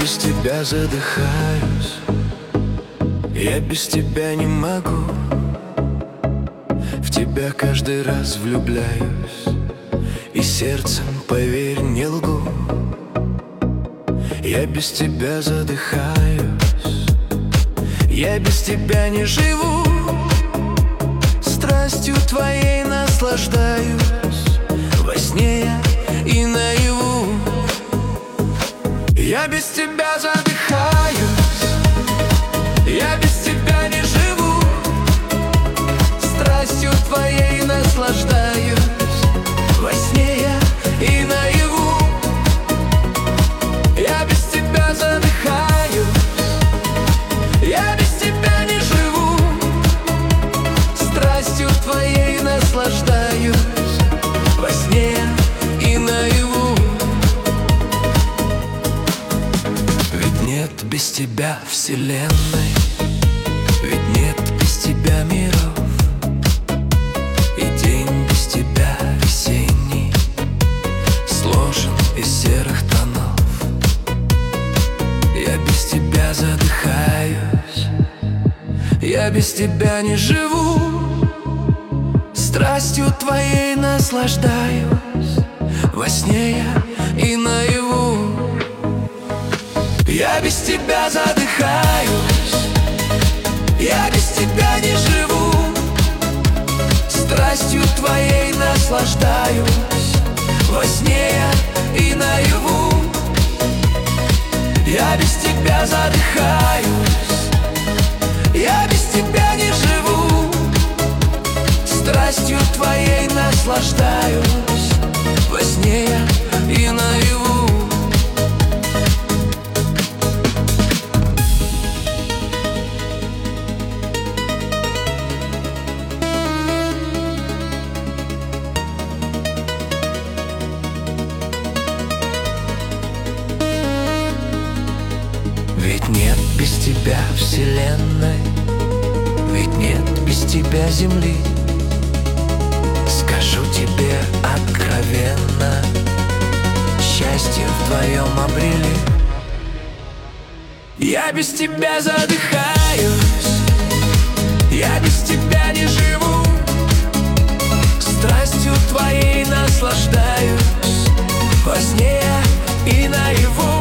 без тебя задыхаюсь, я без тебя не могу. В тебя каждый раз влюбляюсь, и сердцем, поверь, не лгу. Я без тебя задыхаюсь, я без тебя не живу. Страстью твоей наслаждаюсь, во сне я и наяву. Я без тебя задыхаюсь, я без тебя не живу. Страстью твоей наслаждаюсь, во сне я и наяву. Я без тебя задыхаюсь, я без тебя не живу. Страстью твоей наслаждаюсь, во сне я и наяву. Ведь нет без тебя вселенной, ведь нет без тебя миров, и день без тебя весенний сложен из серых тонов. Я без тебя задыхаюсь, я без тебя не живу. Страстью твоей наслаждаюсь, во сне я и наяву. Я без тебя задыхаюсь, я без тебя не живу. Страстью твоей наслаждаюсь, во сне я и наяву. Я без тебя задыхаюсь, я без тебя не живу. Страстью твоей наслаждаюсь, во сне я и наяву. Ведь нет без тебя вселенной, ведь нет без тебя земли. Скажу тебе откровенно, счастье вдвоем обрели. Я без тебя задыхаюсь, я без тебя не живу. Страстью твоей наслаждаюсь, во сне я и наяву.